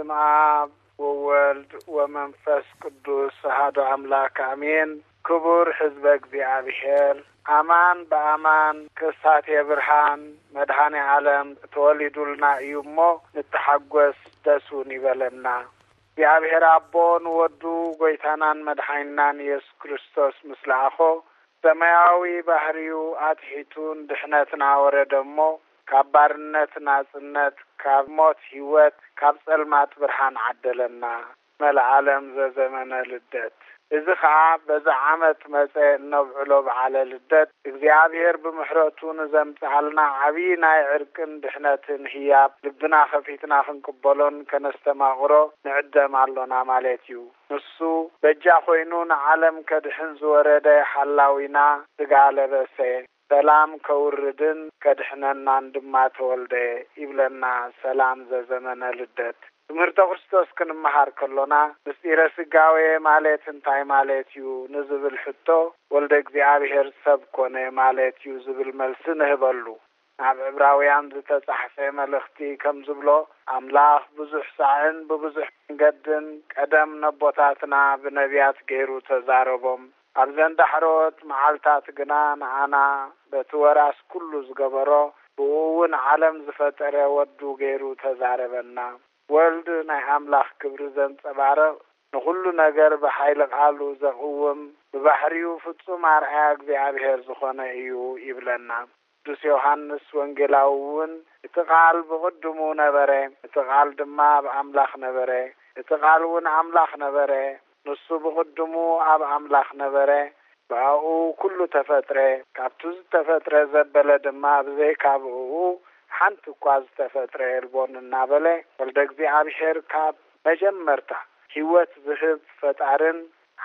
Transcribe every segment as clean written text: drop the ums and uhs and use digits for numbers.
بسم آب وولد ومنفس قدوس هادو أملاك أمين كبر حزبك بأبيهر أمان بأمان كسات برهان مدهاني عالم تولدوا لنا يومو نتحقوس دسوني بلنا بأبيهر أبون ودو قويتانان مدحينان يس كريستوس مثل أخو سماوي بحريو أتحيتون دحنتنا وردمو كبارنت ناسنت كموت هيوت كبصلمات برهان عدلنا مل عالم زمن للدت إذا خاب بذا عمت مساء نبعلو على للدت እግዚአብሔር بمحرقتو نزمت علنا عبينا عركن دحنتن هياب لبنا خفيتنا خنقبلون كنستماغرو نعدم علونا مالتيو نسو بجا خوينون عالم كدحن زورده حلاوينا تقال بسي سلام كوردن كدحننا عندما تولده يبلنا سلام زمن للدت ትምህርተ ክርስቶስ ክንመሃር ከሎና ምስጢረ ስጋዌ ማለት እንታይ ማለት እዩ ንዝብል ሕቶ ወልደ እግዚአብሔር ሰብ ኮነ ማለት እዩ ዝብል መልስ ንህበሉ ኣብ ዕብራውያን ዝተጻሕፈ መልእኽቲ ከም ዝብሎ ኣምላኽ ብዙሕ ሳዕን ብብዙሕ መንገድን ቀደም ነቦታትና ብነቢያት ገይሩ ተዛረቦም ኣብ ዘንዳሕሮት መዓልታት ግና ንኣና በቲ ወራስ ኩሉ ዝገበሮ ብእውን ዓለም ዝፈጠረ ወዱ ገይሩ ተዛረበና ወልድ ናይ አምላኽ ክብሪ ዘንጸባርቕ ንኹሉ ነገር በኃይል ቃሉ ዘቕውም በባሕሪው ፍጹም አርአያ እግዚአብሔር ዝኾነ እዩ ይብለና ቅዱስ ዮሐንስ ወንጌላውን እቲ ቃል ብቅድሙ ነበረ እቲ ቃል ድማ በአምላኽ ነበረ እቲ ቃልውን አምላኽ ነበረ ንሱ ብቅድሙ ኣብ አምላኽ ነበረ ባኡ ኩሉ ተፈጥረ ካብቱ ዝተፈጥረ ዘበለ ድማ ብዘይካብኡ ሓንቲ እኳ ዝተፈጥረ የልቦን እናበለ ወልደ እግዚአብሔር ካብ መጀመርታ ህይወት ዝህብ ፈጣርን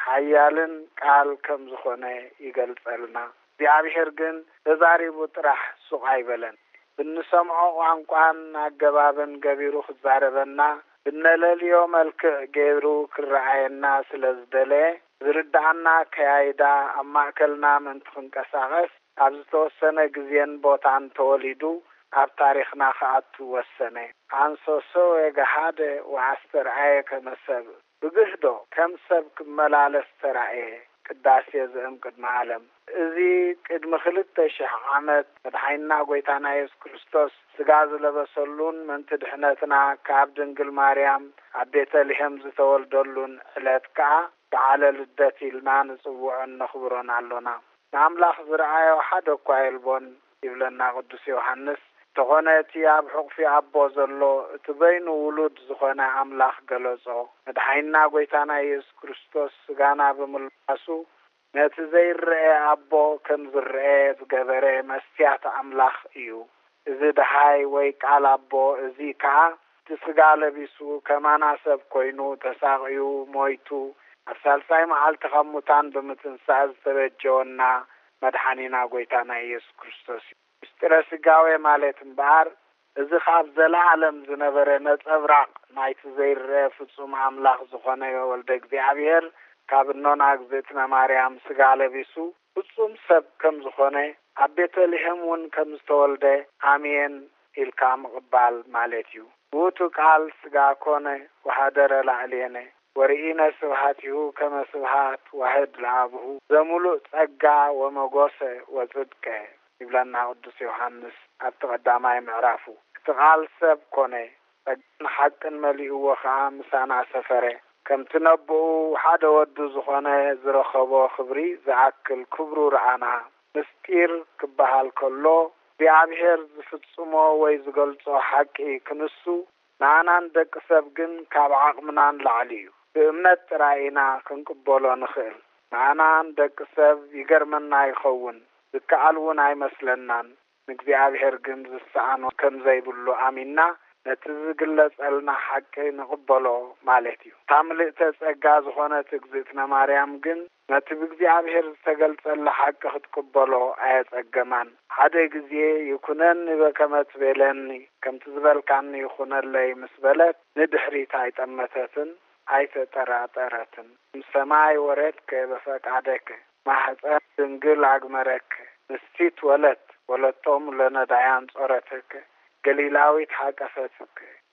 ሓያልን ቃል ከም ዝኾነ ይገልጸልና እግዚአብሔር ግን ተዛሪቡ ጥራሕ ሱቕ ኣይበለን ብንሰምዖ ቋንቋን ኣገባብን ገቢሩ ክዛረበና ብነለልዮ መልክዕ ገይሩ ክረአየና ስለዝደለየ ዝርዳእና ከያይዳ ኣብ ማእከልና ምንቲ ክንቀሳቐስ ኣብ ዝተወሰነ ግዜን ቦታን ተወሊዱ ኣብ ታሪኽና ከኣቱ ወሰነ አንሶሶ የገሃደ ወአስተርአየ ከመሰብ ብግህዶ ከም ሰብ ክመላለስ ተራእየ ቅዳሴ ዝእም ቅድመ ዓለም እዚ ቅድሚ 2000 ዓመት መድሓኒና ጎይታና ኢየሱስ ክርስቶስ ስጋ ዝለበሰሉን ምንቲ ድሕነትና ካብ ድንግል ማርያም ኣብ ቤተልሔም ዝተወልደሉን ዕለት ከዓ በዓለ ልደት ኢልና ንጽውዖን ነኽብሮን ኣሎና ንኣምላኽ ዝረአዮ ሓደ እኳ የልቦን ይብለና ቅዱስ ዮሐንስ ተኾነቲ ኣብ ሕቑፊ ኣቦ ዘሎ እቲ በይኑ ውሉድ ዝኾነ ኣምላኽ ገለጾ መድሓኒና ጎይታና ኢየሱስ ክርስቶስ ስጋና ብምልባሱ ነቲ ዘይርአ ኣቦ ከም ዝርአ ዝገበረ መስትያት ኣምላኽ እዩ እዚ ድሃይ ወይ ቃል ኣቦ እዚ ከዓ እቲ ስጋ ለቢሱ ከማና ሰብ ኮይኑ ተሳቒዩ ሞይቱ ኣብ ሳልሳይ መዓልቲ ካብ ሙታን ብምትንሳእ ዝተበጀወና መድሓኒና ጎይታና ኢየሱስ ክርስቶስ ምስጢረ ስጋዌ ማለት እምበኣር እዚ ካብ ዘለዓለም ዝነበረ ነጸብራቕ ናይቲ ዘይርአ ፍጹም ኣምላኽ ዝኾነ ወልደ እግዚአብሔር ካብ ኖና እግዝእትነ ማርያም ስጋ ለቢሱ ፍጹም ሰብ ከም ዝኾነ ኣብ ቤተልሔም እውን ከም ዝተወልደ ኣሜን ኢልካ ምቕባል ማለት እዩ ውእቱ ቃል ስጋ ኮነ ወሓደረ ላዕሌነ ወርኢነ ስብሐቲሁ ከመ ስብሐት ዋሕድ ለአብሁ ዘሙሉእ ጸጋ ወመጎሰ ወጽድቀ ይብለና ቅዱስ ዮሐንስ ኣብ ተቀዳማይ ምዕራፉ እቲ ቃል ሰብ ኮነ ጸጋን ሓቅን መሊእዎ ከዓ ምሳና ሰፈረ ከም ትነብኡ ሓደ ወዱ ዝኾነ ዝረኸቦ ክብሪ ዝኣክል ክብሩ ረኣና ምስጢር ክበሃል ከሎ እግዚአብሔር ዝፍጽሞ ወይ ዝገልጾ ሓቂ ክንሱ ንኣናን ደቂ ሰብ ግን ካብ ዓቕምናን ላዕሊ እዩ ብእምነት ጥራይና ክንቅበሎ ንኽእል ንኣናን ደቂ ሰብ ይገርመና ይኸውን ዝከኣልውን ኣይመስለናን ንእግዚአብሔር ግን ዝሰኣኖ ከም ዘይብሉ ኣሚንና ነቲ ዝግለጸልና ሓቂ ንቕበሎ ማለት እዩ ታምልእተ ጸጋ ዝኾነት እግዝእትነ ማርያም ግን ነቲ ብእግዚአብሔር ዝተገልጸላ ሓቂ ክትቅበሎ ኣየጸገማን ሓደ ግዜ ይኩነኒ በከመ ትቤለኒ ከምቲ ዝበልካኒ ይኹነለይ ምስ በለት ንድሕሪት ኣይጠመተትን ኣይተጠራጠረትን ሰማይ ወረድከ በፈቃደከ ማሕፀን ድንግል ኣግመረከ ንስቲት ወለቶም ለነዳያን ጾረተከ ገሊላዊት ሓቀፈትከ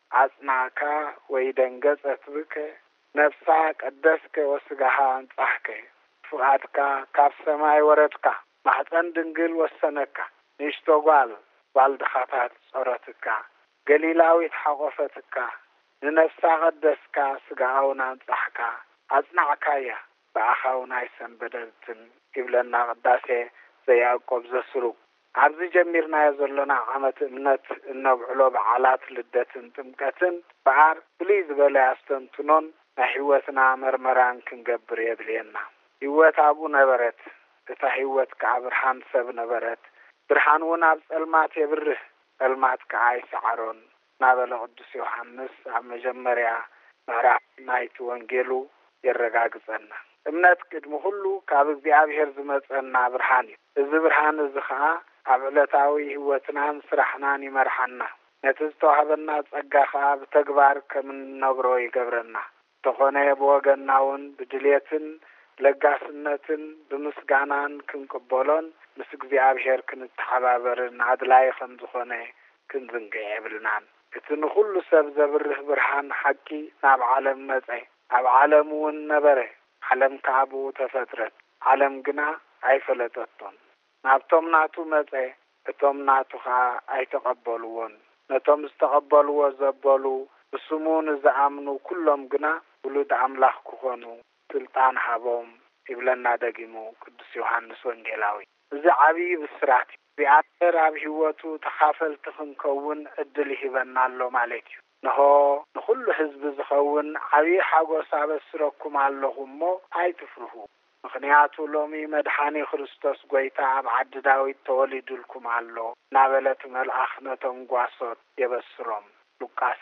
عصنعك ويدنجزت بك نفسك قدسك وسقها انصحك فؤادك كاف سماي وردك محسن دنقل وسنك نشتغل والدخاتات صورتك قليلاوي تحقفتك لنفسك قدسك سقهاونا انصحك عصنعك بأخاونا يسن بدلتن يبلنا قداسي زي يعقوب زسرو عبزي جميرنا يزولنا عمت امنت النوعلو بعالات لدتن تمكتن بعار بليز بلا يستنتنون نحيوتنا مرمران كنقبر يبلينا حيوت أبو نبرت اتا حيوت كعبرحان سب نبرت برحان ونابس المات يبره المات كعايس عرون نابل قدس يوحنس عم جمريا مهراح نايت وانجيلو يرقاقزنا امنت قدم كله كاب እግዚአብሔር ዝመጸና ብርሃን እዚ ብርሃን እዚ ከዓ ኣብ ዕለታዊ ህይወትናን ስራሕናን ይመርሐና ነቲ ዝተዋህበና ጸጋ ከዓ ብተግባር ከምንነብሮ ይገብረና ተኾነ በወገናውን ብድሌትን ለጋስነትን ብምስጋናን ክንቅበሎን ምስ እግዚአብሔር ክንተሓባበርን አድላይ ከም ዝኾነ ክንዝንግዕ የብልናን እቲ ንኹሉ ሰብ ዘብርህ ብርሃን ሓቂ ናብ ዓለም መጸ ኣብ ዓለም እውን ነበረ ዓለም ካቡ ተፈጥረት ዓለም ግና ኣይፈለጠቶም ናብቶም ናቱ መጸ እቶም ናቱኻ ኣይተቀበልዎን ነቶም ዝተቀበልዎ ዘበሉ ብስሙን ዝኣምኑ ኩሎም ግና ውሉድ አምላኽ ክኾኑ ስልጣን ሃቦም ይብለና ደጊሙ ቅዱስ ዮሐንስ ወንጌላዊ እዚ ዓብይ ብስራት ቢኣተር ኣብ ህይወቱ ተኻፈልቲ ክንከውን እድል ይህበና ኣሎ ማለት እዩ ነሆ ንኹሉ ህዝቢ ዝኸውን ዓብይ ሓጎስ ኣበስረኩም ኣለኹሞ ኣይትፍርሁ ምክንያቱ ሎሚ መድሓኒ ክርስቶስ ጎይታ ኣብ ዓዲ ዳዊት ተወሊዱልኩም ኣሎ ናበለት መልኣኽ ነቶም ጓሶት የበስሮም ሉቃስ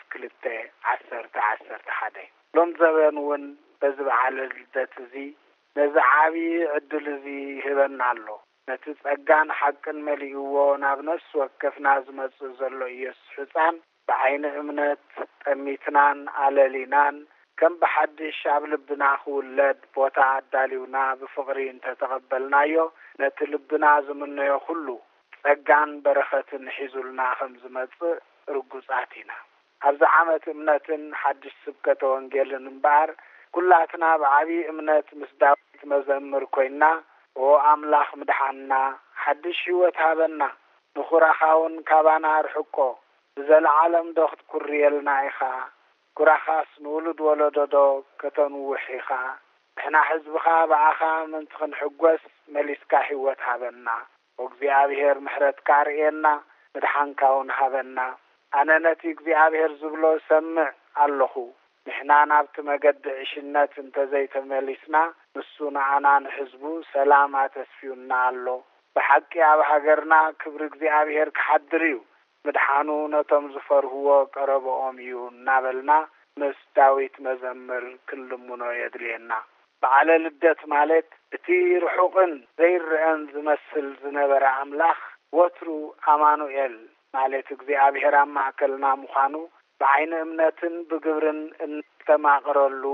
2:10-11 ሎም ዘበን እውን በዚ በዓለ ልደት እዚ ነዚ ዓብይ ዕድል እዚ ይህበና ኣሎ ነቲ ጸጋን ሓቅን መሊእዎ ናብ ነፍሲ ወከፍና ዝመጽእ ዘሎ ኢየሱስ ሕፃን بعين امنت اميتنان علالينان كم بحدش عب لبنا خولد بوتا عداليونا بفقرين تتقبلنايو نت لبنا زمنا يخلو سقان برخة نحيزولنا خمز مدفع رقصاتنا أبز عامة امنتن حدش سبكة وانجيلن مبار كلاتنا بعبي امنت مسداوت مزمر كوينا وعملاخ مدحانا حدش يوتهابنا نخوراخاون كابانا رحكو زل عالم دخت كريلنا إخا كراخاس نولد ولددو كتنوحيخا إحنا حزبخا بعخا من تخن حقوس مليسكا حيوت هابنا وقزيابهير محرد كارينا مدحان كاون هابنا أنا نتي قزيابهير زبلو سمع اللخو نحنا نابت مقد عشنات انتزيت مليسنا نسونا عنان حزبو سلامات اسفيونا اللو بحكي عبحقرنا كبر قزيابهير كحدريو مدحانو نتم زفرهو قربهم يو نابلنا مس داويت مزمر كل منو يدلينا بعلى لدت مالت اتي رحوقن زير ان زمسل زنبر عملاخ وترو امانوئل مالت እግዚአብሔር ማዕከልና ሙኻኑ بعين امنتن بقبرن انتماقرلو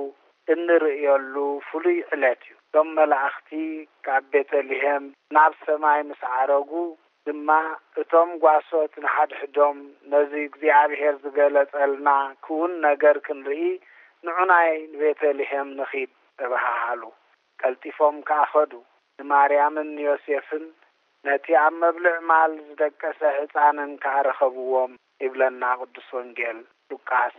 እንርእየሉ ፍሉይ ዕለት እዩ ቶም መላእኽቲ ካብ ቤተልሔም ናብ ሰማይ ምስዓረጉ ድማ እቶም ጓሶት ንሓድሕዶም ነዚ እግዚአብሔር ዝገለጸልና ክውን ነገር ክንርኢ ንዑናይ ቤተልሔም ንኺድ ተባሃሉ ቀልጢፎም ካኸዱ ንማርያምን ዮሴፍን ነቲ ኣብ መብልዕ ማል ዝደቀሰ ህፃንን ካረኸብዎም ይብለና ቅዱስ ወንጌል ሉቃስ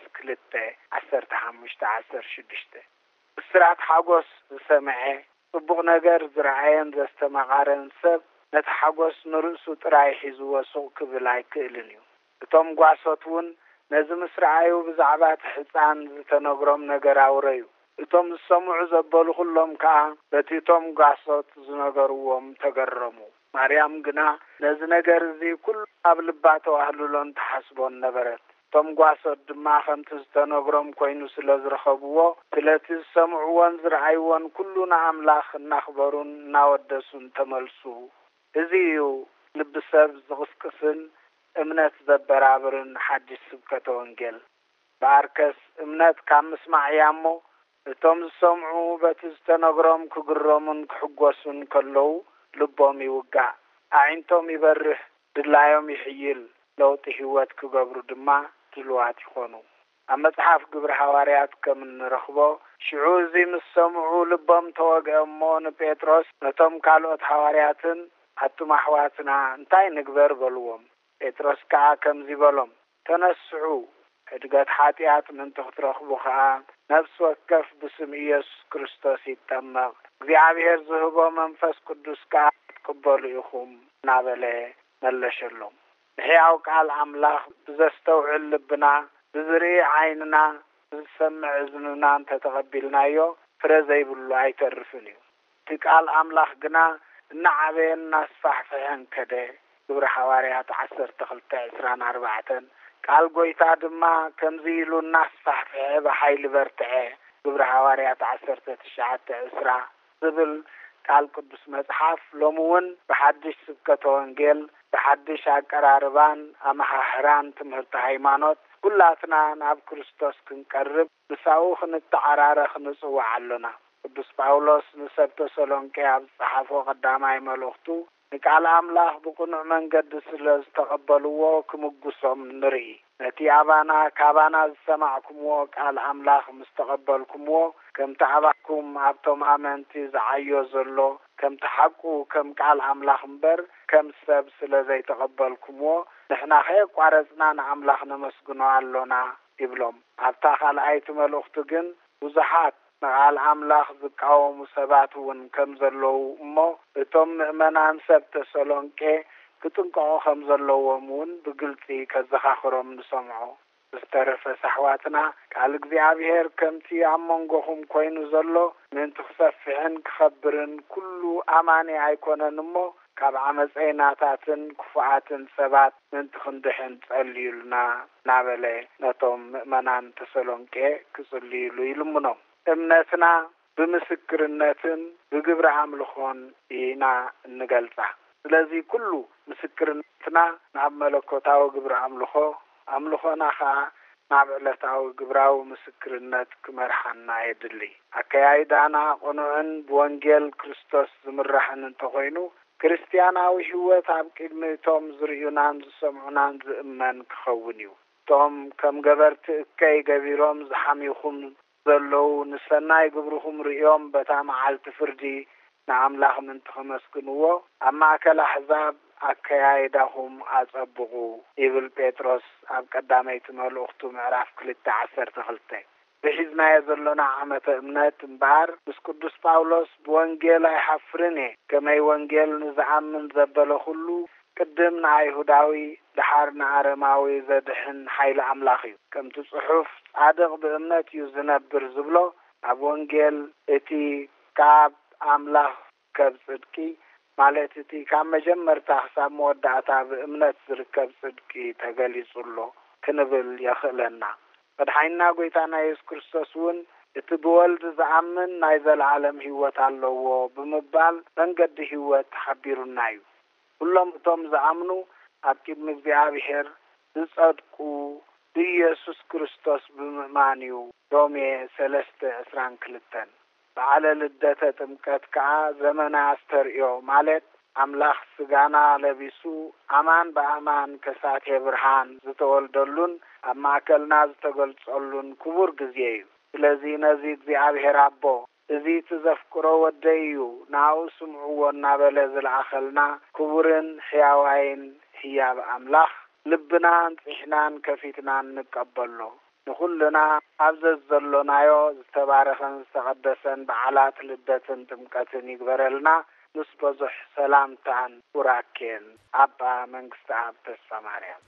2:15-16 ብስራት ሓጎስ ዝሰምዐ ጽቡቕ ነገር ዝረአየን ዘስተማቓረን ሰብ ነቲ ሓጎስ ንርእሱ ጥራይ ሒዝዎ ሱቕ ክብል ኣይክእልን እዩ እቶም ጓሶት እውን ነዚ ምስረኣዩ ብዛዕባ ህፃን ዝተነግሮም ነገር ኣውረዩ እቶም ዝሰምዑ ዘበሉ ኩሎም ከዓ በቲ እቶም ጓሶት ዝነገርዎም ተገረሙ ማርያም ግና ነዚ ነገር እዚ ኩሉ ኣብ ልባ ተዋህሉሎን ተሓስቦን ነበረት እቶም ጓሶት ድማ ከምቲ ዝተነግሮም ኮይኑ ስለ ዝረኸብዎ ስለቲ ዝሰምዕዎን ዝረኣይዎን ኩሉ ንኣምላኽ እናኽበሩን እናወደሱን ተመልሱ እዚ እዩ ልቢ ሰብ ዝቕስቅስን እምነት ዘበራብርን ሓድሽ ስብከተ ወንጌል ባርከስ እምነት ካብ ምስማዕ እያ እሞ እቶም ዝሰምዑ በቲ ዝተነግሮም ክግረሙን ክሕጎሱን ከለዉ ልቦም ይውጋዕ ኣዒንቶም ይበርህ ድላዮም ይሕይል ለውጢ ህይወት ክገብሩ ድማ ድልዋት ይኾኑ መጽሐፍ ግብረ ሐዋርያት ከም እንረኽቦ ሽዑዚ ምስ ሰምዑ ልቦም ተወግአሞን ጴጥሮስ ነቶም ካልኦት ሐዋርያትን ኣቱም ኣሕዋትና እንታይ ንግበር በልዎም። ጴጥሮስ ከዓ ከምዚ በሎም ተነስዑ ሕድገት ኃጢአት ምንት ክትረኽቡ ከዓ ነፍስ ወከፍ ብስም ኢየሱስ ክርስቶስ ይጠመቕ እግዚአብሔር ዝህቦ መንፈስ ቅዱስ ከዓ ትቅበሉ ኢኹም ናበለ መለሸሎም። ሕያው ቃል አምላኽ ብዘስተውዕል ልብና ብዝርኢ ዓይንና ብዝሰምዕ እዝንና ተተቐቢልናዮ ፍረ ዘይብሉ ኣይተርፍን እዩ። እቲ ቃል አምላኽ ግና እናዓበየን እናስፋሕፍሐን ከደ ግብረ ሐዋርያት 12:24 ቃል ጎይታ ድማ ከምዚ ኢሉ እናስፋሕፍሐ በኃይል በርትዐ ግብረ ሐዋርያት 19:20 ዝብል ቃል ቅዱስ መጽሐፍ ሎምውን በሐድሽ ስብከተ ወንጌል በሐድሽ አቀራርባን አመሐሕራን ትምህርተ ሃይማኖት ሁላትና ናብ ክርስቶስ ክንቀርብ ብሳኡ ክንተዓራረኽ ንጽዋዕ ኣለና። ቅዱስ ጳውሎስ ንሰብ ተሰሎንቄ ኣብ ጸሓፎ ቀዳማይ መልእኽቱ ንቃል አምላኽ ብቁኑዕ መንገዲ ስለ ዝተቐበልዎ ክምጉሶም ንርኢ። ነቲ ኣባና ካባና ዝሰማዕኩምዎ ቃል አምላኽ ምስ ተቐበልኩምዎ ከምቲ ኣባኩም ኣብቶም ኣመንቲ ዝዓዮ ዘሎ ከምቲ ሓቁ ከም ቃል አምላኽ እምበር ከም ሰብ ስለ ዘይተቐበልኩምዎ ንሕና ቋረጽና ንኣምላኽ ነመስግኖ ኣሎና ይብሎም። ኣብታ ካልኣይቲ መልእኽቱ ግን ብዙሓት ቃል አምላኽ ዝቃወሙ ሰባት እውን ከም ዘለዉ እሞ እቶም ምእመናን ሰብ ተሰሎንቄ ክጥንቀቑ ከም ዘለዎም እውን ብግልፂ ከዘኻኽሮም ንሰምዖ። ዝተረፈ ኣሕዋትና ቃል እግዚአብሔር ከምቲ ኣብ መንጎኹም ኮይኑ ዘሎ ምእንቲ ክሰፍሕን ክኸብርን ኩሉ ኣማኒ ኣይኮነን እሞ ካብ ዓመፀይናታትን ክፉኣትን ሰባት ምእንቲ ክንድሕን ጸልዩልና ናበለ ነቶም ምእመናን ተሰሎንቄ ክጽልዩሉ ይልምኖም። እምነትና ብምስክርነትን ብግብረ አምልኾን ኢና እንገልጻ። ስለዚህ ኩሉ ምስክርነትና ናብ መለኮታዊ ግብረ አምልኾና ከዓ ናብ ዕለታዊ ግብራዊ ምስክርነት ክመርሐና የድሊ። አካያይዳና ቁኑዕን ብወንጌል ክርስቶስ ዝምራሕን እንተኾይኑ ክርስቲያናዊ ህይወት ኣብ ቅድሚቶም ዝርዩናን ዝሰምዑናን ዝእመን ክኸውን እዩ። ቶም ከም ገበርቲ እከይ ገቢሮም ዝሓሚኹም ዘለዉ ንሰናይ ግብርኹም ርዮም በታ መዓልቲ ፍርዲ ንኣምላኽ ምንቲ ኸመስግንዎ ኣብ ማእከል ኣሕዛብ ኣከያይዳኹም ኣጸብቑ ይብል ጴጥሮስ ኣብ ቀዳመይቲ መልእኽቱ ምዕራፍ 2:12 ብሒዝናዮ ዘለና ዓመተ እምነት እምበር ምስ ቅዱስ ጳውሎስ ብወንጌል ኣይሓፍርን እየ ከመይ ወንጌል ንዝኣምን ዘበለ ኩሉ ቅድም ንኣይሁዳዊ ድሓር ንኣረማዊ ዘድሕን ሓይሊ ኣምላኽ እዩ። ከምቲ ጽሑፍ ጻድቕ ብእምነት እዩ ዝነብር ዝብሎ ኣብ ወንጌል እቲ ካብ ኣምላኽ ከብ ጽድቂ ማለት እቲ ካብ መጀመርታ ክሳብ መወዳእታ ብእምነት ዝርከብ ጽድቂ ተገሊጹሎ ክንብል የኽእለና። መድሓኒና ጐይታና ኢየሱስ ክርስቶስ እውን እቲ ብወልዲ ዝኣምን ናይ ዘለዓለም ህይወት ኣለዎ ብምባል መንገዲ ህይወት ሓቢሩና እዩ። ኩሎም እቶም ዝኣምኑ ኣብ ቅድሚ እግዚአብሔር ዝጸድቁ ብኢየሱስ ክርስቶስ ብምእማን እዩ። ሮሜ 3:22 በዓለ ልደተ ጥምቀት ከዓ ዘመና አስተርእዮ ማለት አምላኽ ስጋና ለቢሱ አማን በአማን ከሳቴ ብርሃን ዝተወልደሉን ኣብ ማእከልና ዝተገልጸሉን ክቡር ጊዜ እዩ። ስለዚህ ነዚ እግዚአብሔር ኣቦ እዚ ትዘፍቅሮ ወደይ እዩ ናው ስምዕዎ እናበለ ዝለኣኸልና ክቡርን ሕያዋይን ህያብ አምላኽ ልብና ንጽሕናን ከፊትናን ንቀበሎ ንኹልና ኣብ ዘዘሎናዮ ዝተባረኸን ዝተቐደሰን በዓላት ልደትን ጥምቀትን ይግበረልና። ምስ ብዙሕ ሰላምታን ቡራኬን ኣባ መንግስቲ ኣብ ተስፋ ማርያም